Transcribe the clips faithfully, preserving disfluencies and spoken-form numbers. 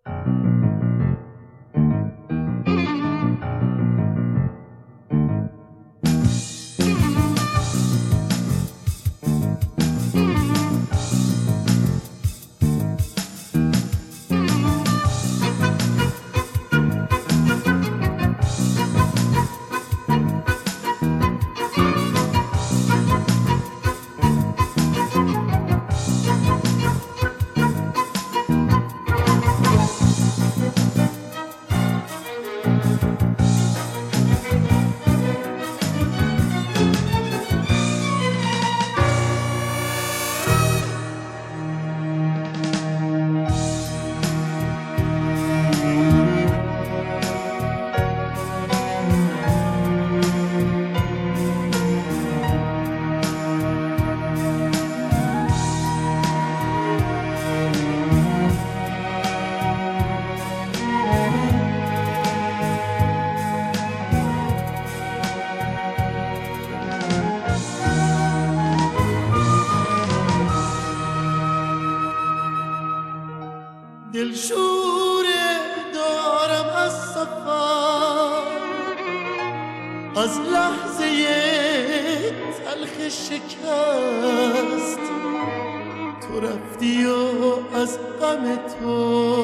دلشوره دارم از سفر، از لحظه تلخ شکست. تو رفتی و از غم تو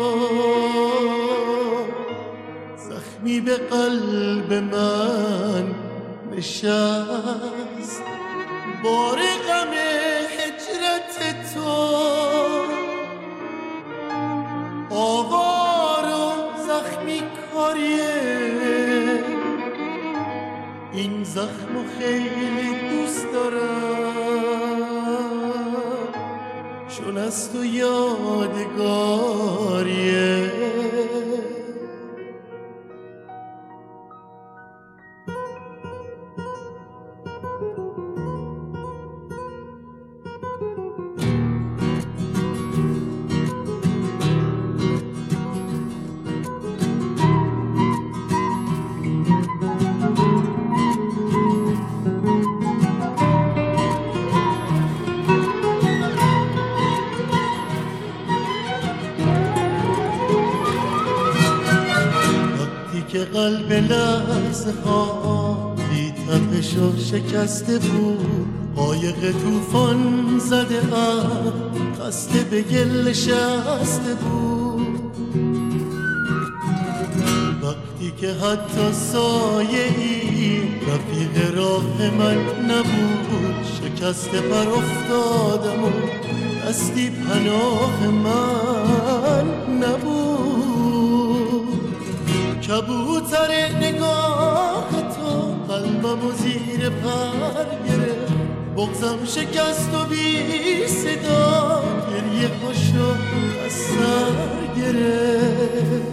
زخمی به قلب من نشست. بار غم هجرت تو آوار و زخمی کاریه، این زخم و خیلی دوست دارم چون از تو یادگاریه. که قلب لحظه ها بی تپش و شکسته بود، قایق طوفان زده ام خسته به گل نشسته بود. وقتی که حتی سایه ای رفیق راه من نبود، شکسته پر افتادم و دستی پناه من نبود. کبوتر نگاه تو قلبم و زیر پر گرفت، بغضم شکست و بی صدا گریه هاشو از سر گرفت.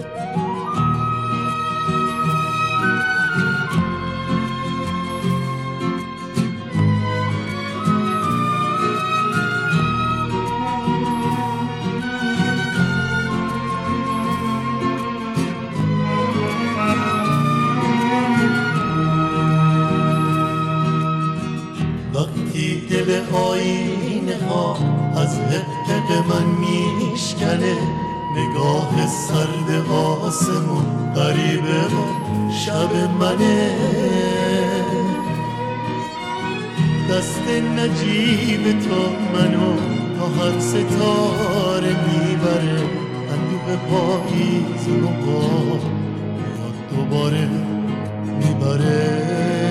دل آینه ها از حقق من میشکنه، نگاه سرد آسمون غریبه من شب منه. دست نجیب تو منو تا هر ستاره میبره، اندوه پاییز و با یاد دوباره میبره.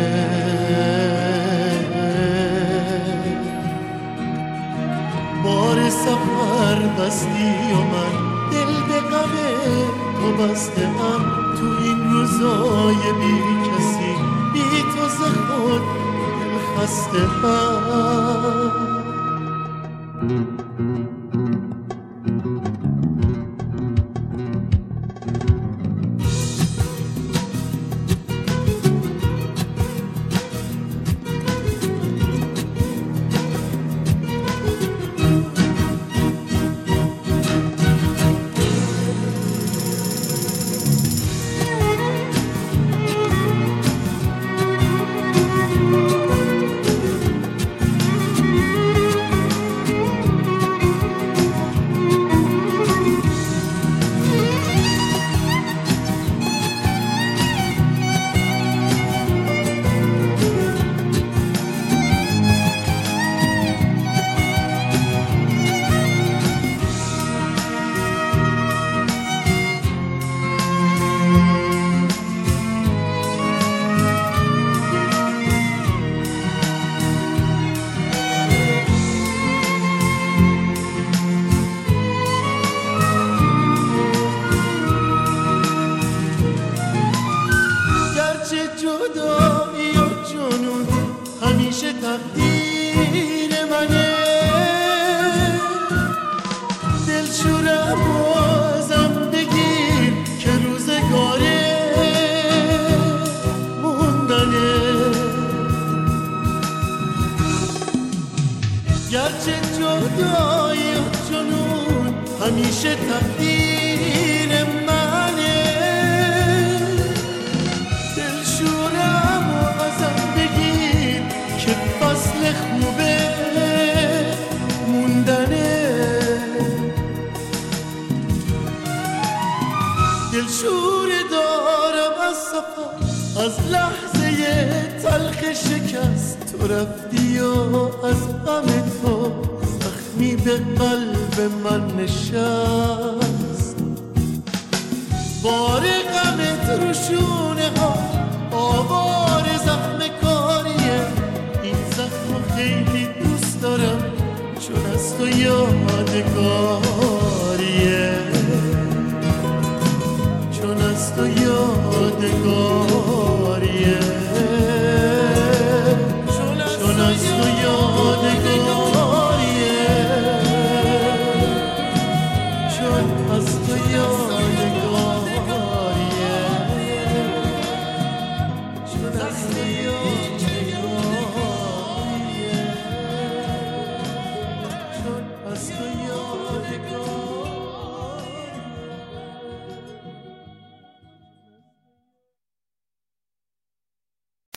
بار سفر بستی و من دل به غم تو بسته ام، تو این روزای بی کسی بی تو ز خود دل خسته ام. تقدیر منه دلشورم و ازم بگیر که فصل خوبه موندنه دلشور دارم از سفر از لحظه تلخ شکست تو رفتی و از غم تو زخمی به قلب من نشست بار غمت رو شونه ها آوار زخم کاریه این زخم خیلی دوست دارم چون از تو یادگاریه چون از تو یادگار